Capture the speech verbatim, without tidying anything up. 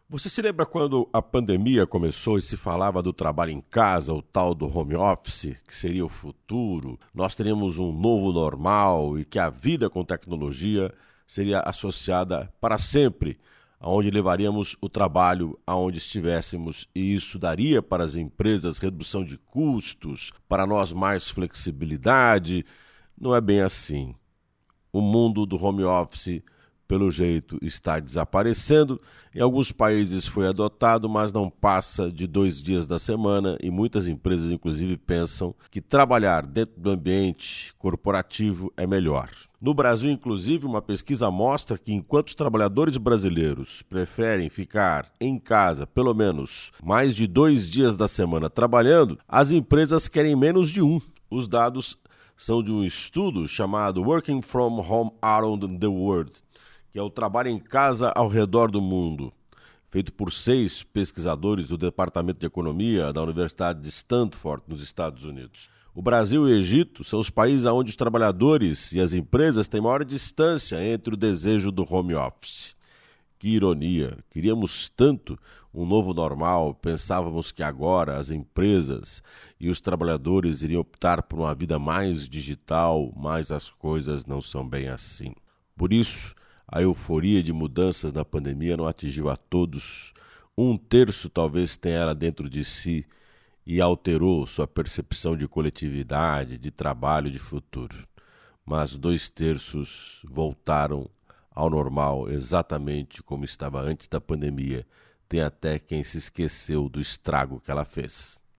Você se lembra quando a pandemia começou e se falava do trabalho em casa, o tal do home office, que seria o futuro? Nós teríamos um novo normal e que a vida com tecnologia seria associada para sempre, aonde levaríamos o trabalho aonde estivéssemos, e isso daria para as empresas redução de custos, para nós mais flexibilidade. Não é bem assim. O mundo do home office, pelo jeito, está desaparecendo. Em alguns países foi adotado, mas não passa de dois dias da semana e muitas empresas, inclusive, pensam que trabalhar dentro do ambiente corporativo é melhor. No Brasil, inclusive, uma pesquisa mostra que enquanto os trabalhadores brasileiros preferem ficar em casa pelo menos mais de dois dias da semana trabalhando, as empresas querem menos de um. Os dados são de um estudo chamado Working from Home Around the World, que é o trabalho em casa ao redor do mundo, feito por seis pesquisadores do Departamento de Economia da Universidade de Stanford, nos Estados Unidos. O Brasil e o Egito são os países onde os trabalhadores e as empresas têm maior distância entre o desejo do home office. Que ironia! Queríamos tanto um novo normal, pensávamos que agora as empresas e os trabalhadores iriam optar por uma vida mais digital, mas as coisas não são bem assim. Por isso, a euforia de mudanças na pandemia não atingiu a todos. Um terço talvez tenha ela dentro de si e alterou sua percepção de coletividade, de trabalho, de futuro. Mas dois terços voltaram ao normal exatamente como estava antes da pandemia. Tem até quem se esqueceu do estrago que ela fez.